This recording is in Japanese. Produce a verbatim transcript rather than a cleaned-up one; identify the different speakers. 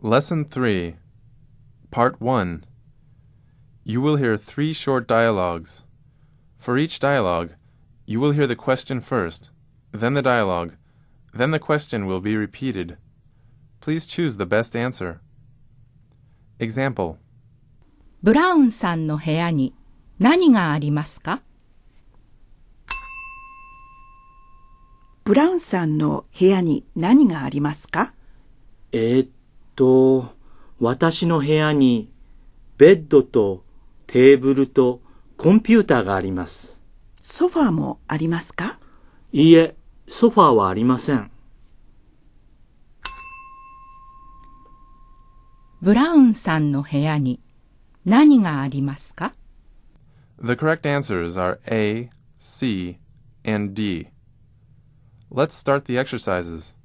Speaker 1: Lesson three, Part one. You will hear three short dialogues. For each dialogue, you will hear the question first, then the dialogue, then the question will be repeated. Please choose the best answer. Example.
Speaker 2: ブラウンさんの部屋に何がありますか？
Speaker 3: ブラウンさんの部屋に何がありますか？
Speaker 4: えーっと、私の部屋にベッドとテーブルとコンピューターがあります。
Speaker 3: ソファーもありますか？
Speaker 4: いいえ、ソファーはありません。
Speaker 2: ブラウンさんの部屋に何がありますか？
Speaker 1: The correct answers are A, C, and D. Let's start the exercises.